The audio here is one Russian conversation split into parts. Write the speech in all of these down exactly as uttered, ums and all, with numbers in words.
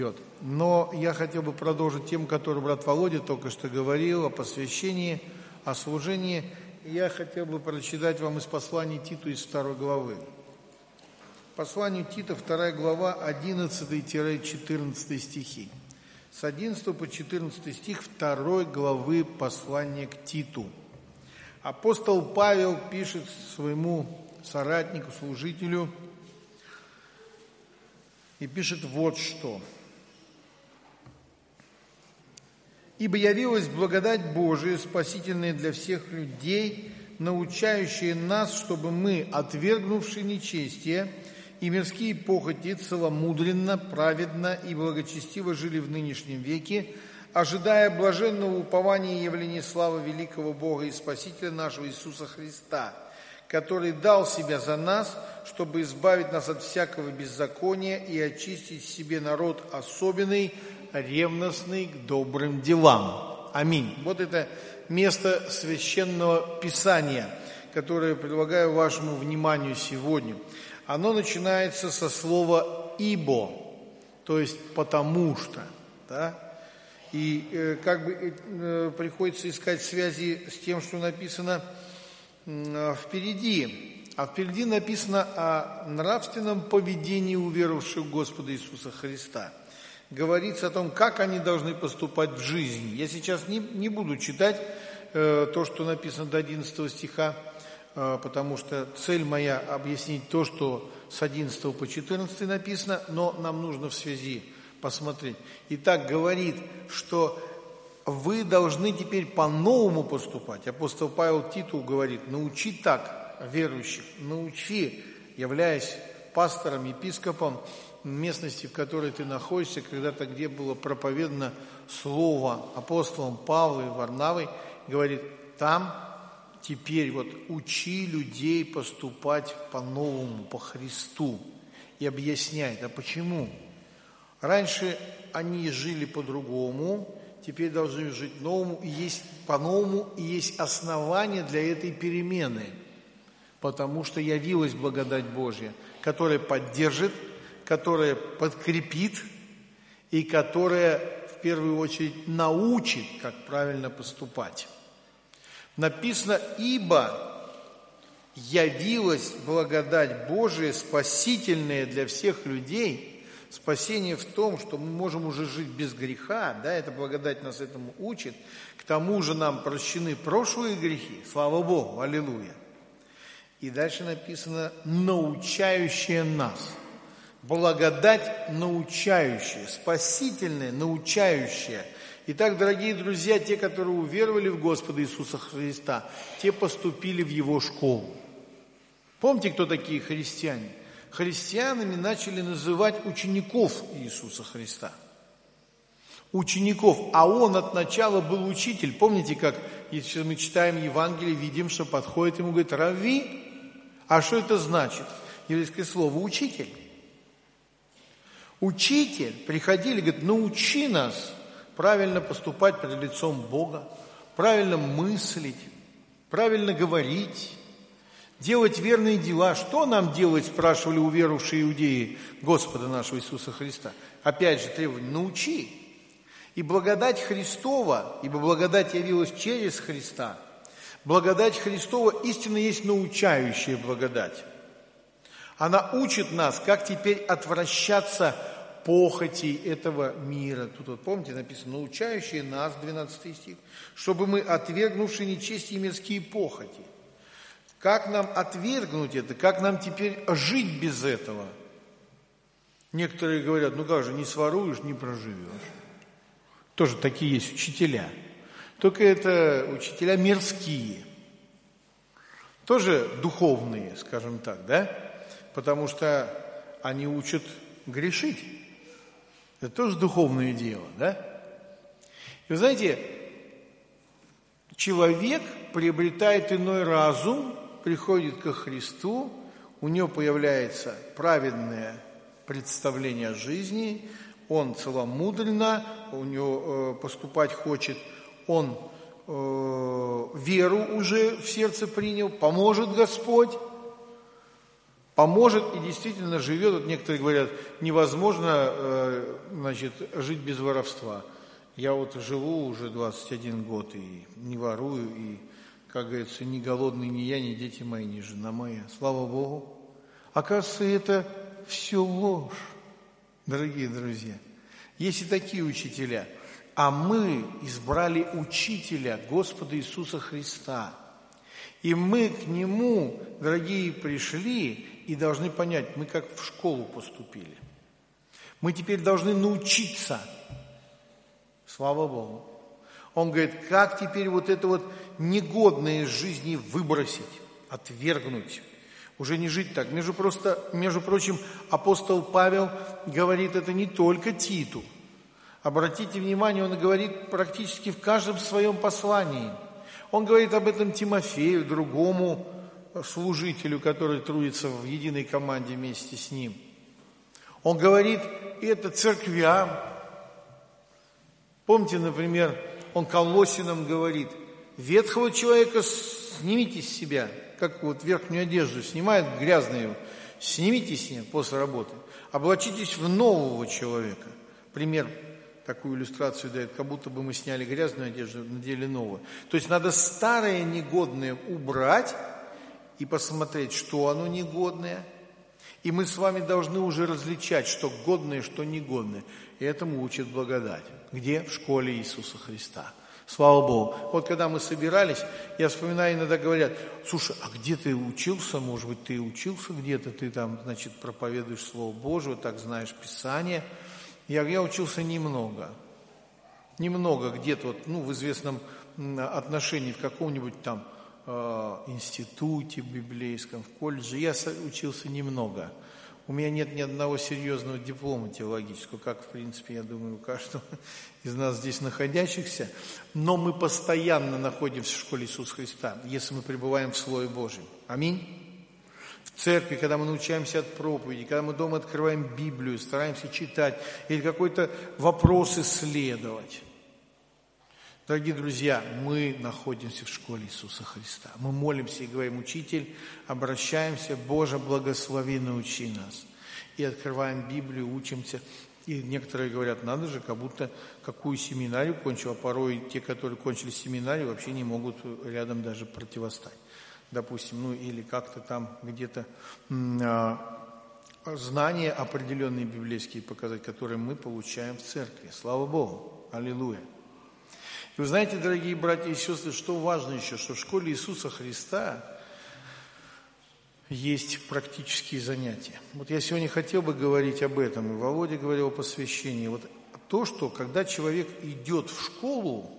Но я хотел бы продолжить тему, которую брат Володя только что говорил, о посвящении, о служении. Я хотел бы прочитать вам из послания Титу из второй главы. Посланию Тита, вторая глава, одиннадцатый-четырнадцатый стихи. С одиннадцатого по четырнадцатый стих второй главы послания к Титу. Апостол Павел пишет своему соратнику, служителю, и пишет вот что. «Ибо явилась благодать Божия, спасительная для всех людей, научающая нас, чтобы мы, отвергнувши нечестие и мирские похоти, целомудренно, праведно и благочестиво жили в нынешнем веке, ожидая блаженного упования и явления славы великого Бога и Спасителя нашего Иисуса Христа, который дал себя за нас, чтобы избавить нас от всякого беззакония и очистить себе народ особенный, ревностный к добрым делам». Аминь. Вот это место священного Писания, которое предлагаю вашему вниманию сегодня. Оно начинается со слова «ибо», то есть «потому что». Да? И э, как бы э, приходится искать связи с тем, что написано э, впереди. А впереди написано о нравственном поведении уверовавших в Господа Иисуса Христа. Говорится о том, как они должны поступать в жизни. Я сейчас не, не буду читать э, то, что написано до одиннадцатого стиха, э, потому что цель моя объяснить то, что с одиннадцатого по четырнадцатый написано, но нам нужно в связи посмотреть. Итак, говорит, что вы должны теперь по-новому поступать. Апостол Павел Титу говорит, научи так верующих, научи, являясь пастором, епископом местности, в которой ты находишься, когда-то где было проповедано слово апостолом Павла и Варнавой, говорит, там теперь вот учи людей поступать по-новому, по Христу. И объясняет, а почему? Раньше они жили по-другому, теперь должны жить новому, и есть по-новому, и есть основания для этой перемены, потому что явилась благодать Божья, которая поддержит, которая подкрепит и которая в первую очередь научит, как правильно поступать. Написано, ибо явилась благодать Божия, спасительная для всех людей. Спасение в том, что мы можем уже жить без греха, да, эта благодать нас этому учит. К тому же нам прощены прошлые грехи, слава Богу, аллилуйя. И дальше написано, научающая нас. Благодать научающая, спасительная, научающая. Итак, дорогие друзья, те, которые уверовали в Господа Иисуса Христа, те поступили в Его школу. Помните, кто такие христиане? Христианами начали называть учеников Иисуса Христа. Учеников, а Он от начала был учитель. Помните, как если мы читаем Евангелие, видим, что подходит ему, говорит, «Равви». А что это значит? Еврейское слово «учитель». Учитель, приходили, говорит, научи нас правильно поступать перед лицом Бога, правильно мыслить, правильно говорить, делать верные дела. Что нам делать, спрашивали уверовавшие иудеи Господа нашего Иисуса Христа. Опять же, требовали, научи. И благодать Христова, ибо благодать явилась через Христа, благодать Христова истинно есть научающая благодать. Она учит нас, как теперь отвращаться похоти этого мира. Тут вот, помните, написано, научающие нас, двенадцатый стих, чтобы мы, отвергнувши нечестие и мирские похоти. Как нам отвергнуть это? Как нам теперь жить без этого? Некоторые говорят, ну как же, не своруешь, не проживешь. Тоже такие есть учителя. Только это учителя мирские. Тоже духовные, скажем так, да? Потому что они учат грешить. Это тоже духовное дело, да? И вы знаете, человек приобретает иной разум, приходит ко Христу, у него появляется праведное представление о жизни, он целомудренно, у него э, поступать хочет, он э, веру уже в сердце принял, поможет Господь. поможет и действительно живет. Вот некоторые говорят, невозможно, значит, жить без воровства. Я вот живу уже двадцать один год и не ворую, и, как говорится, ни голодный ни я, ни дети мои, ни жена моя. Слава Богу. Оказывается, это все ложь, дорогие друзья. Есть и такие учителя. А мы избрали учителя Господа Иисуса Христа. И мы к Нему, дорогие, пришли и должны понять, мы как в школу поступили. Мы теперь должны научиться. Слава Богу. Он говорит, как теперь вот это вот негодное из жизни выбросить, отвергнуть. Уже не жить так. Между, просто, между прочим, апостол Павел говорит это не только Титу. Обратите внимание, он говорит практически в каждом своем послании. Он говорит об этом Тимофею, другому служителю, который трудится в единой команде вместе с ним. Он говорит это церквям. Помните, например, он Колоссянам говорит, ветхого человека снимите с себя, как вот верхнюю одежду снимают грязную, снимите с нее после работы, облачитесь в нового человека. Пример, такую иллюстрацию дает, как будто бы мы сняли грязную одежду, надели новую. То есть надо старое негодное убрать и посмотреть, что оно негодное. И мы с вами должны уже различать, что годное, что негодное. И этому учит благодать. Где? В школе Иисуса Христа. Слава Богу. Вот когда мы собирались, я вспоминаю, иногда говорят, слушай, а где ты учился? Может быть, ты учился где-то, ты там, значит, проповедуешь Слово Божие, так знаешь Писание. Я, я учился немного. Немного где-то, вот, ну, в известном отношении, в каком-нибудь там э, институте библейском, в колледже. Я учился немного. У меня нет ни одного серьезного диплома теологического, как, в принципе, я думаю, у каждого из нас здесь находящихся. Но мы постоянно находимся в школе Иисуса Христа, если мы пребываем в Слове Божьем. Аминь. В церкви, когда мы научаемся от проповеди, когда мы дома открываем Библию, стараемся читать или какой-то вопрос исследовать. Дорогие друзья, мы находимся в школе Иисуса Христа. Мы молимся и говорим, Учитель, обращаемся, Боже, благослови, научи нас. И открываем Библию, учимся. И некоторые говорят, надо же, как будто какую семинарию кончил, а порой те, которые кончили семинарию, вообще не могут рядом даже противостать. Допустим, ну или как-то там где-то а, знания определенные библейские показать, которые мы получаем в церкви. Слава Богу! Аллилуйя! И вы знаете, дорогие братья и сестры, что важно еще, что в школе Иисуса Христа есть практические занятия. Вот я сегодня хотел бы говорить об этом, и Володя говорил о посвящении. Вот то, что когда человек идет в школу,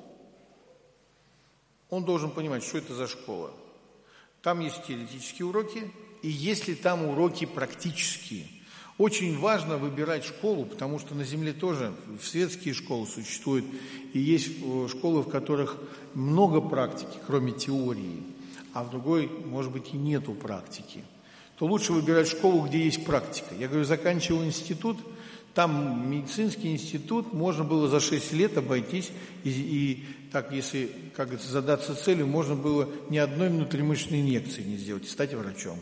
он должен понимать, что это за школа. Там есть теоретические уроки, и есть ли там уроки практические. Очень важно выбирать школу, потому что на земле тоже светские школы существуют, и есть школы, в которых много практики, кроме теории, а в другой, может быть, и нету практики. То лучше выбирать школу, где есть практика. Я говорю, заканчивал институт, там медицинский институт, можно было за шесть лет обойтись, и, и так, если, как говорится, задаться целью, можно было ни одной внутримышечной инъекции не сделать, стать врачом.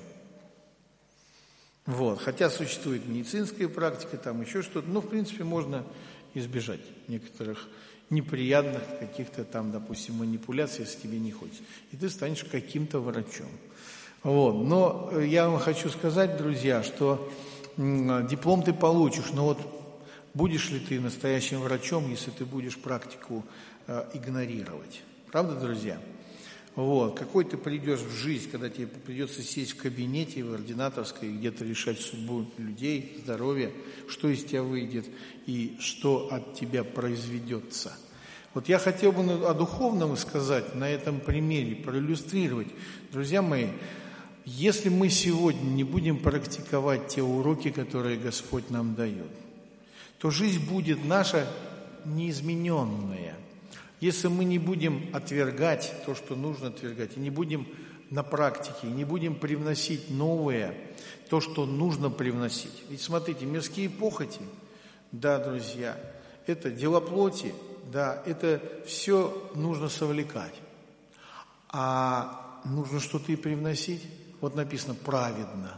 Вот. Хотя существует медицинская практика, там еще что-то, но, в принципе, можно избежать некоторых неприятных каких-то там, допустим, манипуляций, если тебе не хочется. И ты станешь каким-то врачом. Вот. Но я вам хочу сказать, друзья, что диплом ты получишь, но вот будешь ли ты настоящим врачом, если ты будешь практику э, игнорировать? Правда, друзья? Вот. Какой ты придешь в жизнь, когда тебе придется сесть в кабинете, в ординаторской, где-то решать судьбу людей, здоровье, что из тебя выйдет и что от тебя произведется. Вот я хотел бы о духовном сказать, на этом примере, проиллюстрировать. Друзья мои, если мы сегодня не будем практиковать те уроки, которые Господь нам дает, то жизнь будет наша неизмененная. Если мы не будем отвергать то, что нужно отвергать, и не будем на практике, и не будем привносить новое, то, что нужно привносить. Ведь смотрите, мирские похоти, да, друзья, это дела плоти, да, это все нужно совлекать. А нужно что-то и привносить. Вот написано «праведно».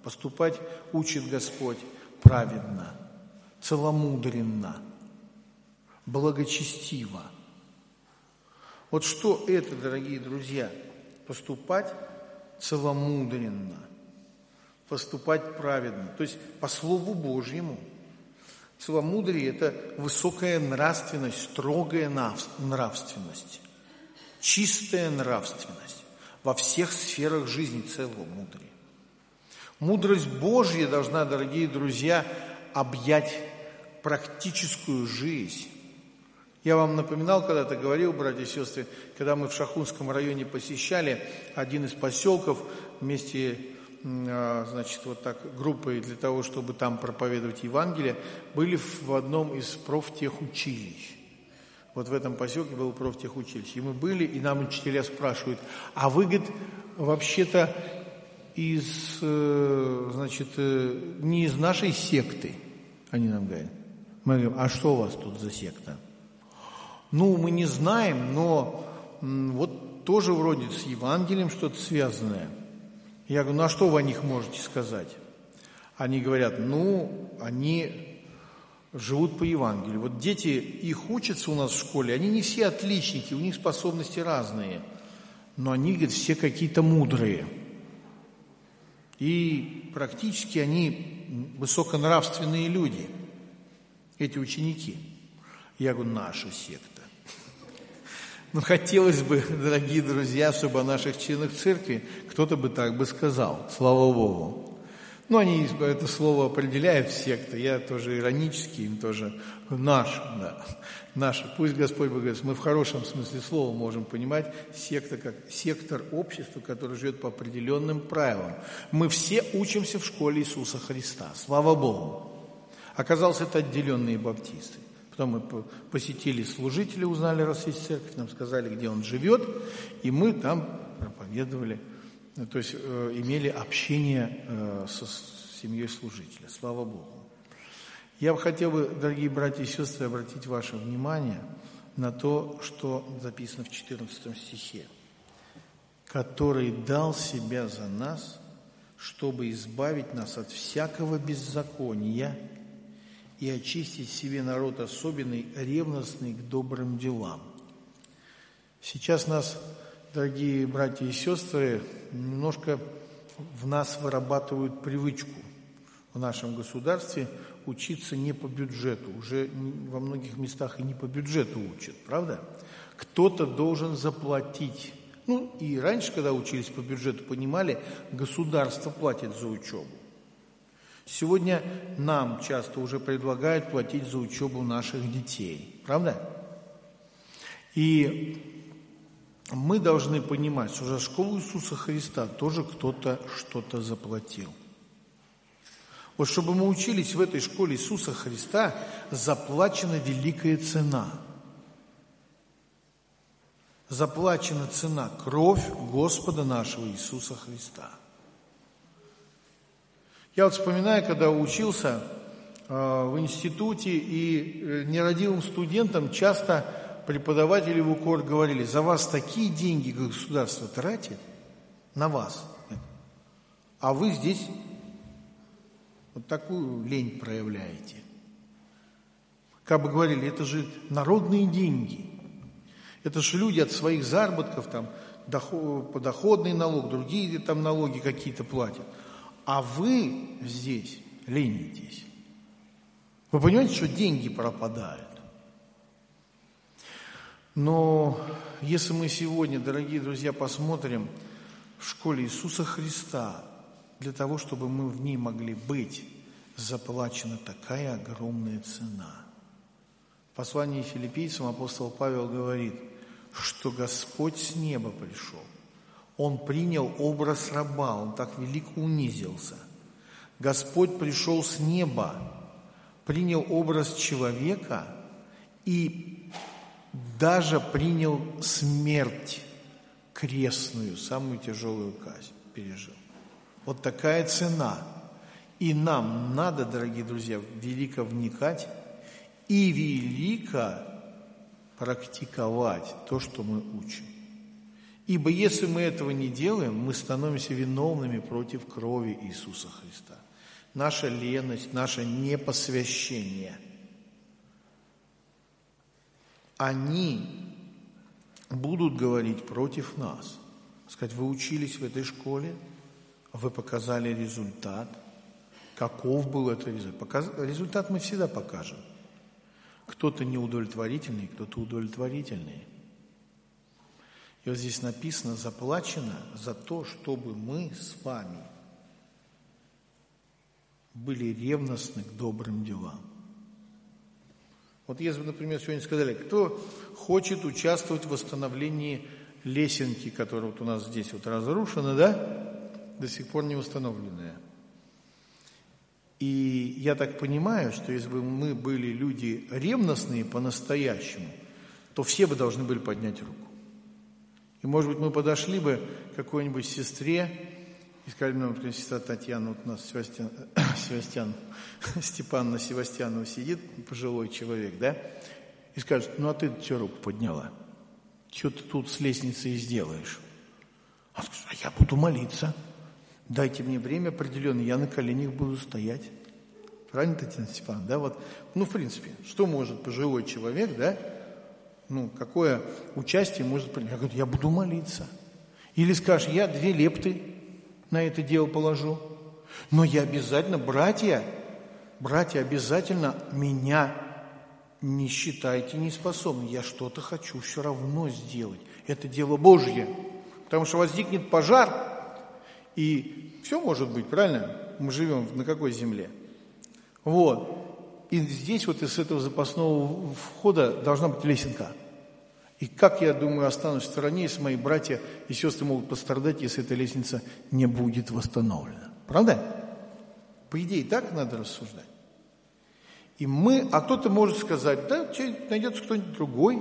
Поступать учит Господь праведно, целомудренно, благочестиво. Вот что это, дорогие друзья? Поступать целомудренно, поступать праведно, то есть по Слову Божьему. Целомудрие – это высокая нравственность, строгая нравственность, чистая нравственность во всех сферах жизни целомудрия. Мудрость Божья должна, дорогие друзья, объять практическую жизнь. Я вам напоминал, когда-то говорил, братья и сестры, когда мы в Шахунском районе посещали один из поселков вместе, значит, вот так группой для того, чтобы там проповедовать Евангелие, были в одном из профтехучилищ. Вот в этом поселке было профтехучилище. И мы были, и нам учителя спрашивают: а вы, говорит, вообще-то из, значит, не из нашей секты? Они нам говорят. Мы говорим: а что у вас тут за секта? Ну, мы не знаем, но вот тоже вроде с Евангелием что-то связанное. Я говорю: ну, а что вы о них можете сказать? Они говорят: ну, они живут по Евангелию. Вот дети, их учатся у нас в школе, они не все отличники, у них способности разные, но они, говорят, все какие-то мудрые. И практически они высоконравственные люди, эти ученики. Я говорю: наша секта. Ну, хотелось бы, дорогие друзья, чтобы о наших членах церкви кто-то бы так бы сказал, слава Богу. Ну, они это слово определяют, секта, я тоже иронически им тоже наш, да, наша. Пусть Господь благословит. Мы в хорошем смысле слова можем понимать секта как сектор общества, который живет по определенным правилам. Мы все учимся в школе Иисуса Христа, слава Богу. Оказалось, это отделенные баптисты. Потом мы посетили служителей, узнали, раз есть церковь, нам сказали, где он живет, и мы там проповедовали, то есть э, имели общение э, со семьей служителя. Слава Богу. Я бы хотел бы, дорогие братья и сестры, обратить ваше внимание на то, что записано в четырнадцатом стихе. «Который дал себя за нас, чтобы избавить нас от всякого беззакония, и очистить себе народ особенный, ревностный к добрым делам». Сейчас нас, дорогие братья и сестры, немножко в нас вырабатывают привычку в нашем государстве учиться не по бюджету. Уже во многих местах и не по бюджету учат, правда? Кто-то должен заплатить. Ну, и раньше, когда учились по бюджету, понимали, государство платит за учебу. Сегодня нам часто уже предлагают платить за учебу наших детей. Правда? И мы должны понимать, что за школу Иисуса Христа тоже кто-то что-то заплатил. Вот чтобы мы учились в этой школе Иисуса Христа, заплачена великая цена. Заплачена цена – кровь Господа нашего Иисуса Христа. Я вот вспоминаю, когда учился э, в институте, и э, нерадивым студентам часто преподаватели в укор говорили: за вас такие деньги государство тратит, на вас, а вы здесь вот такую лень проявляете. Как бы говорили, это же народные деньги, это же люди от своих заработков, там, доход, подоходный налог, другие там налоги какие-то платят. А вы здесь ленитесь. Вы понимаете, что деньги пропадают? Но если мы сегодня, дорогие друзья, посмотрим в школе Иисуса Христа, для того, чтобы мы в ней могли быть, заплачена такая огромная цена. В послании Филиппийцам апостол Павел говорит, что Господь с неба пришел. Он принял образ раба, он так велико унизился. Господь пришел с неба, принял образ человека и даже принял смерть крестную, самую тяжелую казнь пережил. Вот такая цена. И нам надо, дорогие друзья, велико вникать и велико практиковать то, что мы учим. Ибо если мы этого не делаем, мы становимся виновными против крови Иисуса Христа. Наша леность, наше непосвящение. Они будут говорить против нас. Сказать, вы учились в этой школе, вы показали результат. Каков был этот результат? Показ... Результат мы всегда покажем. Кто-то неудовлетворительный, кто-то удовлетворительный. И вот здесь написано, заплачено за то, чтобы мы с вами были ревностны к добрым делам. Вот если бы, например, сегодня сказали, кто хочет участвовать в восстановлении лесенки, которая вот у нас здесь вот разрушена, да, до сих пор не восстановленная. И я так понимаю, что если бы мы были люди ревностные по-настоящему, то все бы должны были поднять руку. И, может быть, мы подошли бы к какой-нибудь сестре и сказали, ну, например, сестра Татьяна, вот у нас Севастьян, Севастьян, Степановна Севастьянова сидит, пожилой человек, да, и скажет, ну, а ты что руку подняла? Что ты тут с лестницей сделаешь? А скажет, а я буду молиться. Дайте мне время определенное, я на коленях буду стоять. Правильно, Татьяна Степановна? Да, вот, ну, в принципе, что может пожилой человек, да, ну, какое участие может принять? Я говорю, я буду молиться. Или скажешь, я две лепты на это дело положу. Но я обязательно, братья, братья, обязательно меня не считайте неспособным. Я что-то хочу все равно сделать. Это дело Божье. Потому что возникнет пожар, и все может быть, правильно? Мы живем на какой земле? Вот. И здесь вот из этого запасного входа должна быть лесенка. И как, я думаю, останусь в стороне, если мои братья и сестры могут пострадать, если эта лестница не будет восстановлена. Правда? По идее, так надо рассуждать. И мы, а кто-то может сказать, да, найдется кто-нибудь другой.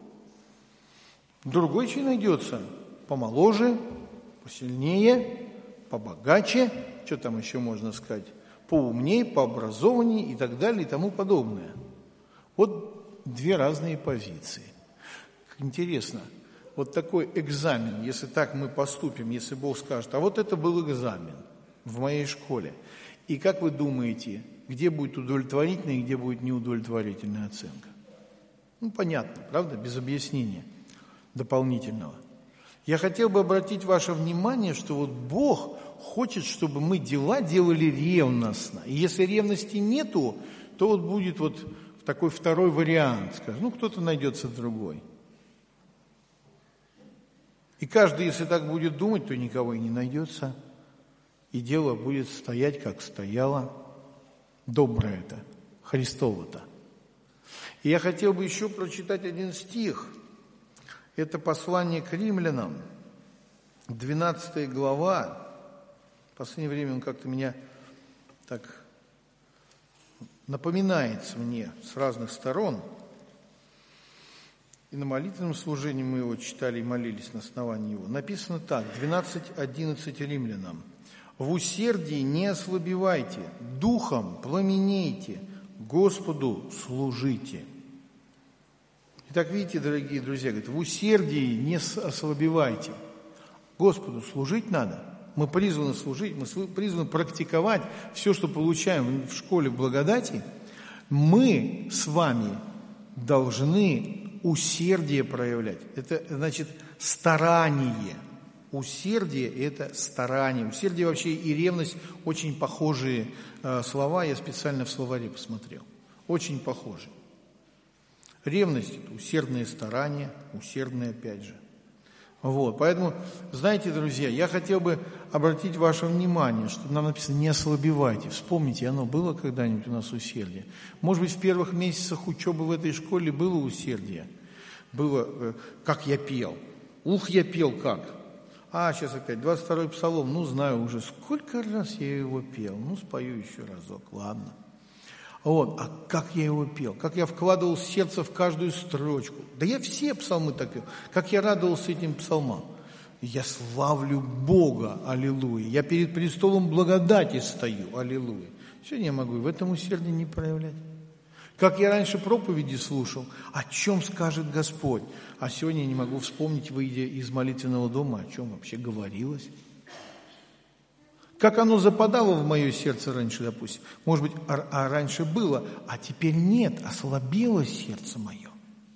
Другой чей найдется. Помоложе, посильнее, побогаче, что там еще можно сказать, поумнее, пообразованнее и так далее и тому подобное. Вот две разные позиции. Интересно, вот такой экзамен, если так мы поступим, если Бог скажет, а вот это был экзамен в моей школе. И как вы думаете, где будет удовлетворительная и где будет неудовлетворительная оценка? Ну, понятно, правда, без объяснения дополнительного. Я хотел бы обратить ваше внимание, что вот Бог хочет, чтобы мы дела делали ревностно. И если ревности нету, то вот будет вот такой второй вариант. Скажем, ну, кто-то найдется другой. И каждый, если так будет думать, то никого и не найдется. И дело будет стоять, как стояло. Доброе это, Христово-то. И я хотел бы еще прочитать один стих. Это послание к римлянам, двенадцатая глава. В последнее время он как-то меня так напоминается мне с разных сторон. И на молитвенном служении мы его читали и молились на основании его. Написано так, двенадцать одиннадцать римлянам. «В усердии не ослабевайте, духом пламенейте, Господу служите». Итак, видите, дорогие друзья, говорит, в усердии не ослабевайте. Господу служить надо. Мы призваны служить, мы призваны практиковать все, что получаем в школе благодати. Мы с вами должны усердие проявлять. Это значит старание. Усердие – это старание. Усердие вообще и ревность – очень похожие э, слова. Я специально в словаре посмотрел. Очень похожи. Ревность – это усердное старание, усердное опять же. Вот, поэтому, знаете, друзья, я хотел бы обратить ваше внимание, что нам написано «не ослабевайте». Вспомните, оно было когда-нибудь у нас усердие? Может быть, в первых месяцах учебы в этой школе было усердие? Было, как я пел. Ух, я пел как. А, сейчас опять, двадцать второй псалом, ну, знаю уже, сколько раз я его пел. Ну, спою еще разок, ладно. Вот, а как я его пел, как я вкладывал сердце в каждую строчку. Да я все псалмы так пел, как я радовался этим псалмам. Я славлю Бога, аллилуйя. Я перед престолом благодати стою, аллилуйя. Сегодня я могу и в этом усердии не проявлять. Как я раньше проповеди слушал, о чем скажет Господь. А сегодня я не могу вспомнить, выйдя из молитвенного дома, о чем вообще говорилось. Как оно западало в мое сердце раньше, допустим. Может быть, а, а раньше было, а теперь нет, ослабело сердце мое.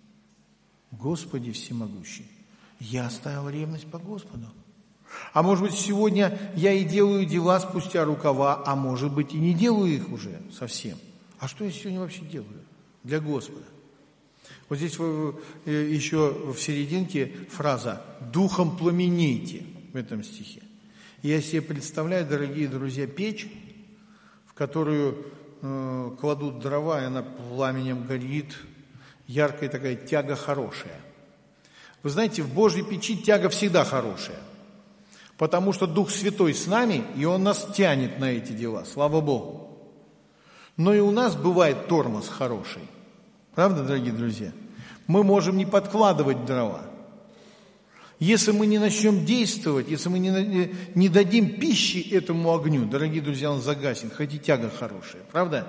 Господи всемогущий, я оставил ревность по Господу. А может быть, сегодня я и делаю дела спустя рукава, а может быть, и не делаю их уже совсем. А что я сегодня вообще делаю для Господа? Вот здесь еще в серединке фраза «духом пламенейте» в этом стихе. Я себе представляю, дорогие друзья, печь, в которую э, кладут дрова, и она пламенем горит, яркая такая тяга хорошая. Вы знаете, в Божьей печи тяга всегда хорошая, потому что Дух Святой с нами, и Он нас тянет на эти дела, слава Богу. Но и у нас бывает тормоз хороший. Правда, дорогие друзья? Мы можем не подкладывать дрова. Если мы не начнем действовать, если мы не, не дадим пищи этому огню, дорогие друзья, он загаснет, хоть и тяга хорошая. Правда?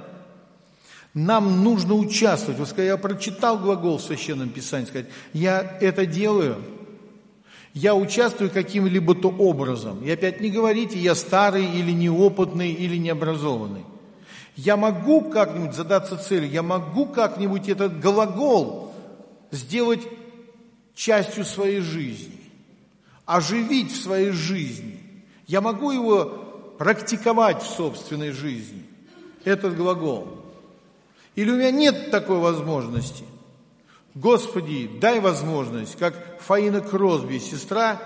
Нам нужно участвовать. Вот когда я прочитал глагол в Священном Писании, сказать, я это делаю, я участвую каким-либо то образом. И опять не говорите, я старый или неопытный, или необразованный. Я могу как-нибудь задаться целью, я могу как-нибудь этот глагол сделать частью своей жизни, оживить в своей жизни. Я могу его практиковать в собственной жизни, этот глагол. Или у меня нет такой возможности? Господи, дай возможность, как Фаина Кросби, сестра,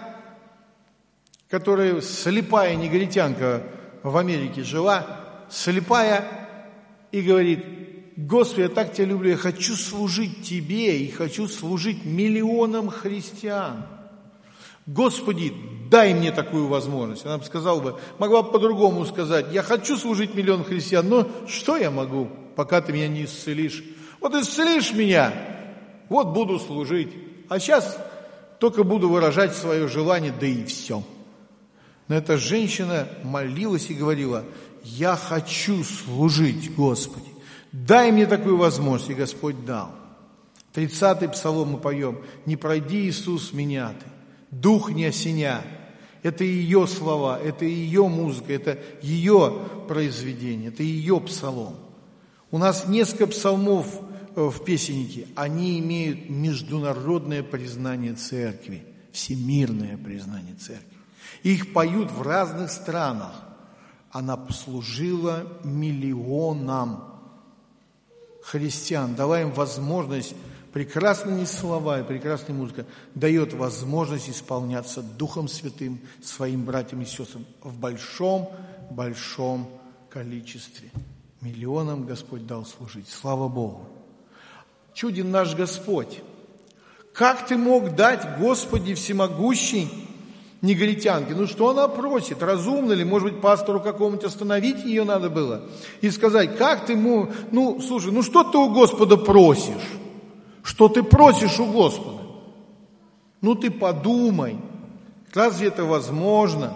которая слепая негритянка в Америке жила, слепая, и говорит, Господи, я так Тебя люблю, я хочу служить Тебе и хочу служить миллионам христиан. Господи, дай мне такую возможность. Она бы сказала бы, могла бы по-другому сказать, я хочу служить миллионам христиан, но что я могу, пока Ты меня не исцелишь? Вот исцелишь меня, вот буду служить, а сейчас только буду выражать свое желание, да и все. Но эта женщина молилась и говорила, я хочу служить, Господи. Дай мне такую возможность, и Господь дал. тридцатый псалом мы поем. Не пройди, Иисус, меня ты, дух не осеня. Это ее слова, это ее музыка, это ее произведение, это ее псалом. У нас несколько псалмов в песеннике, они имеют международное признание церкви, всемирное признание церкви. Их поют в разных странах. Она послужила миллионам христиан, дала им возможность, прекрасные слова и прекрасная музыка, дает возможность исполняться Духом Святым своим братьям и сестрам в большом-большом количестве. Миллионам Господь дал служить. Слава Богу! Чуден наш Господь! Как Ты мог дать, Господи всемогущий, негритянке? Ну что она просит? Разумно ли? Может быть, пастору какому-нибудь остановить ее надо было? И сказать, как ты ему... Ну, слушай, ну что ты у Господа просишь? Что ты просишь у Господа? Ну ты подумай, разве это возможно?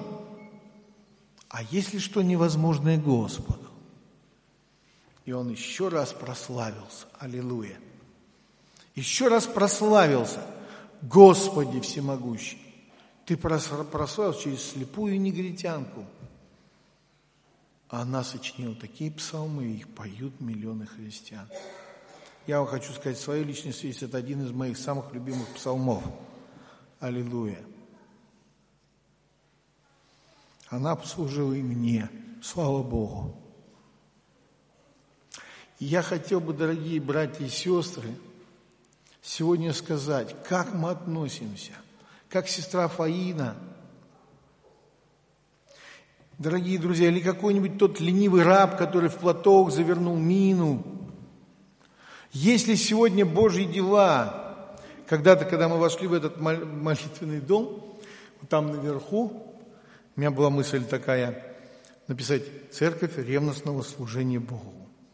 А если что невозможное Господу? И он еще раз прославился. Аллилуйя. Еще раз прославился. Господи всемогущий. Ты прославился через слепую негритянку. А она сочинила такие псалмы, их поют миллионы христиан. Я вам хочу сказать, свою личную связь, это один из моих самых любимых псалмов. Аллилуйя. Она послужила и мне. Слава Богу. И я хотел бы, дорогие братья и сестры, сегодня сказать, как мы относимся, как сестра Фаина, дорогие друзья, или какой-нибудь тот ленивый раб, который в платок завернул мину. Если сегодня Божьи дела, когда-то, когда мы вошли в этот молитвенный дом, там наверху, у меня была мысль такая, написать «Церковь ревностного служения Богу».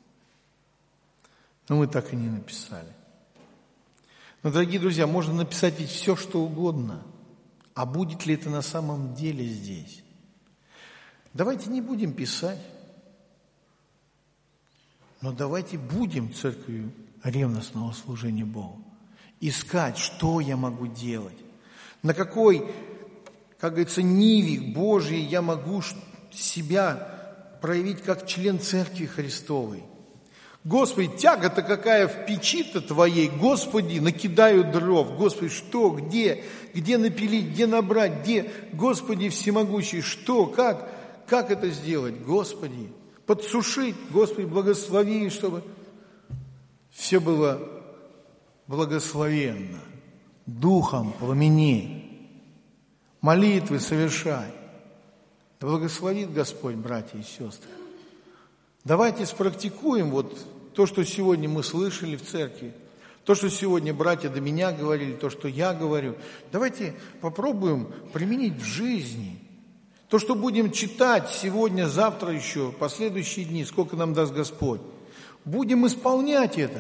Но мы так и не написали. Но, дорогие друзья, можно написать ведь все, что угодно. А будет ли это на самом деле здесь? Давайте не будем писать. Но давайте будем церковью ревностного служения Богу. Искать, что я могу делать. На какой, как говорится, ниве Божьей я могу себя проявить как член Церкви Христовой. Господи, тяга-то какая в печи-то Твоей, Господи, накидаю дров, Господи, что, где, где напилить, где набрать, где, Господи всемогущий, что, как, как это сделать, Господи, подсушить, Господи, благослови, чтобы все было благословенно, духом пламеней, молитвы совершай. Да благословит Господь, братья и сестры. Давайте спрактикуем вот то, что сегодня мы слышали в церкви, то, что сегодня братья до меня говорили, то, что я говорю. Давайте попробуем применить в жизни. То, что будем читать сегодня, завтра еще, последующие дни, сколько нам даст Господь. Будем исполнять это.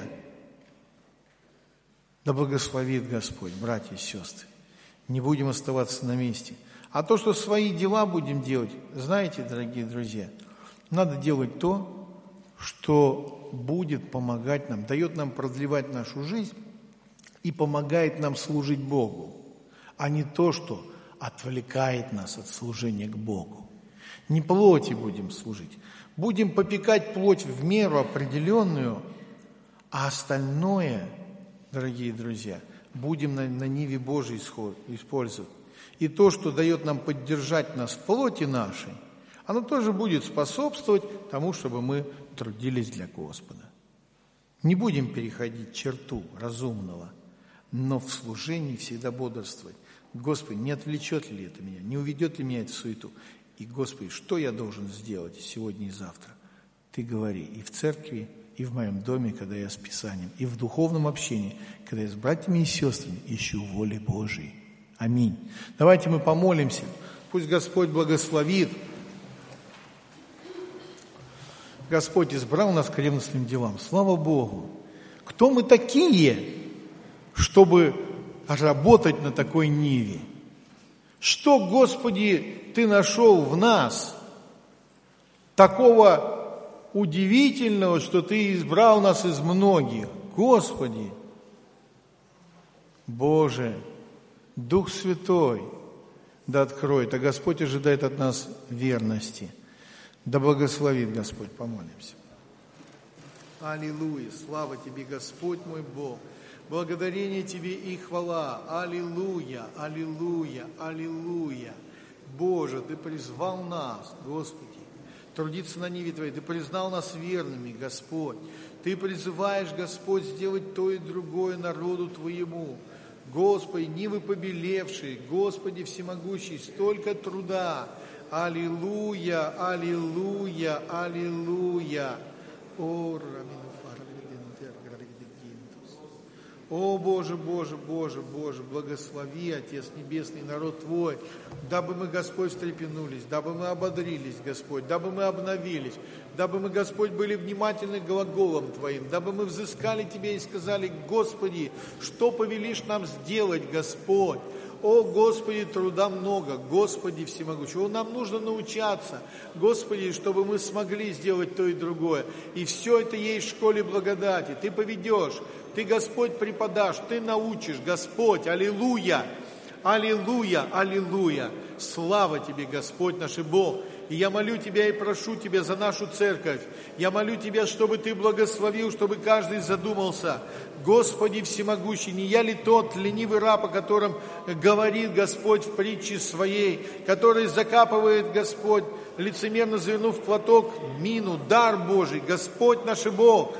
Да благословит Господь, братья и сестры. Не будем оставаться на месте. А то, что свои дела будем делать, знаете, дорогие друзья, надо делать то, что будет помогать нам, дает нам продлевать нашу жизнь и помогает нам служить Богу, а не то, что отвлекает нас от служения к Богу. Не плоти будем служить, будем попекать плоть в меру определенную, а остальное, дорогие друзья, будем на, на ниве Божией использовать. И то, что дает нам поддержать нас в плоти нашей, оно тоже будет способствовать тому, чтобы мы трудились для Господа. Не будем переходить черту разумного, но в служении всегда бодрствовать. Господи, не отвлечет ли это меня, не уведет ли меня это в суету? И, Господи, что я должен сделать сегодня и завтра? Ты говори и в церкви, и в моем доме, когда я с Писанием, и в духовном общении, когда я с братьями и сестрами ищу воли Божией. Аминь. Давайте мы помолимся. Пусть Господь благословит. Господь избрал нас к ревностным делам. Слава Богу! Кто мы такие, чтобы работать на такой ниве? Что, Господи, Ты нашел в нас такого удивительного, что Ты избрал нас из многих? Господи, Боже, Дух Святой, да откроет, а Господь ожидает от нас верности. Да благословит Господь, помолимся. Аллилуйя, слава Тебе, Господь мой Бог, благодарение Тебе и хвала. Аллилуйя, аллилуйя, аллилуйя. Боже, Ты призвал нас, Господи, трудиться на ниве Твоей. Ты признал нас верными, Господь. Ты призываешь, Господь, сделать то и другое народу Твоему. Господи, нивы побелевшие, Господи всемогущий, столько труда. Аллилуйя, аллилуйя, аллилуйя. О, О, Боже, Боже, Боже, Боже, благослови, Отец Небесный, народ Твой, дабы мы, Господь, встрепенулись, дабы мы ободрились, Господь, дабы мы обновились, дабы мы, Господь, были внимательны к глаголам Твоим, дабы мы взыскали Тебе и сказали: Господи, что повелишь нам сделать, Господь? О, Господи, труда много, Господи всемогущий. О, нам нужно научаться, Господи, чтобы мы смогли сделать то и другое. И все это есть в школе благодати. Ты поведешь, Ты, Господь, преподашь, Ты научишь, Господь. Аллилуйя, аллилуйя, аллилуйя. Слава Тебе, Господь наш и Бог. И я молю Тебя и прошу Тебя за нашу церковь. Я молю Тебя, чтобы Ты благословил, чтобы каждый задумался: Господи всемогущий, не я ли тот ленивый раб, о котором говорит Господь в притче своей, который закапывает, Господь, лицемерно завернув в платок мину, дар Божий, Господь наш и Бог.